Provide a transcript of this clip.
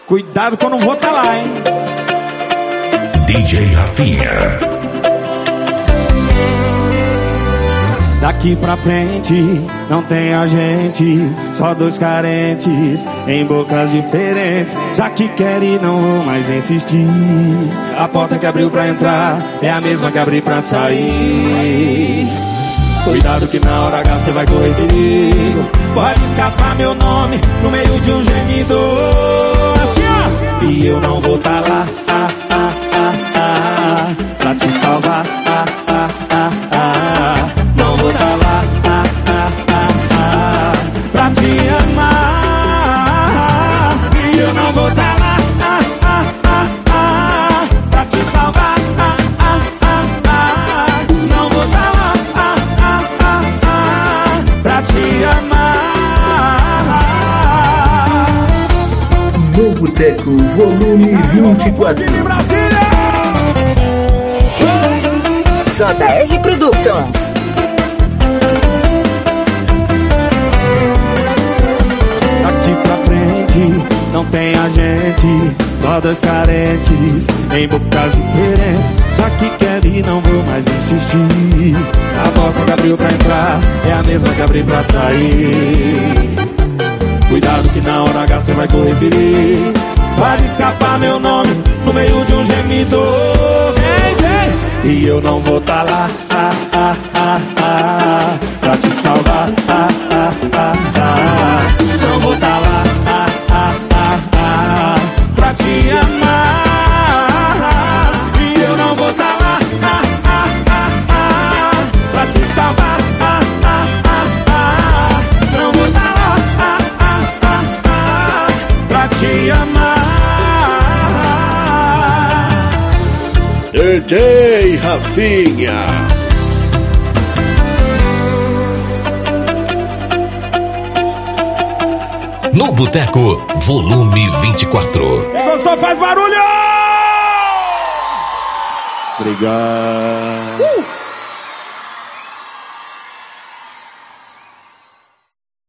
Cuidado que eu não vou tá lá, hein? DJ Rafinha. Daqui pra frente não tem a gente, só dois carentes em bocas diferentes. Já que quer e não vou mais insistir. A porta que abriu pra entrar é a mesma que abri pra sair. Cuidado que na hora H cê vai correr perigo. Pode escapar meu nome no meio de um gemido. Assim ó. E eu não vou tá lá, pra te salvar, não vou tá lá, pra te amar. E eu não vou tá lá, pra te salvar, não vou tá lá, pra te amar. No Boteco, volume 24. JR Productions. Daqui pra frente não tem a gente, só dois carentes em bocas diferentes. Já que quer e não vou mais insistir. A porta que abriu pra entrar é a mesma que abri pra sair. Cuidado que na hora H cê vai correr perigo. Pode escapar meu nome no meio de um gemido. E eu não vou tá lá, pra te salvar, não vou tá lá, pra te amar. E eu não vou tá lá, pra te salvar, não vou tá lá, pra te amar. DJ Rafinha. No Boteco, volume 24. Quem gostou faz barulho! Obrigado.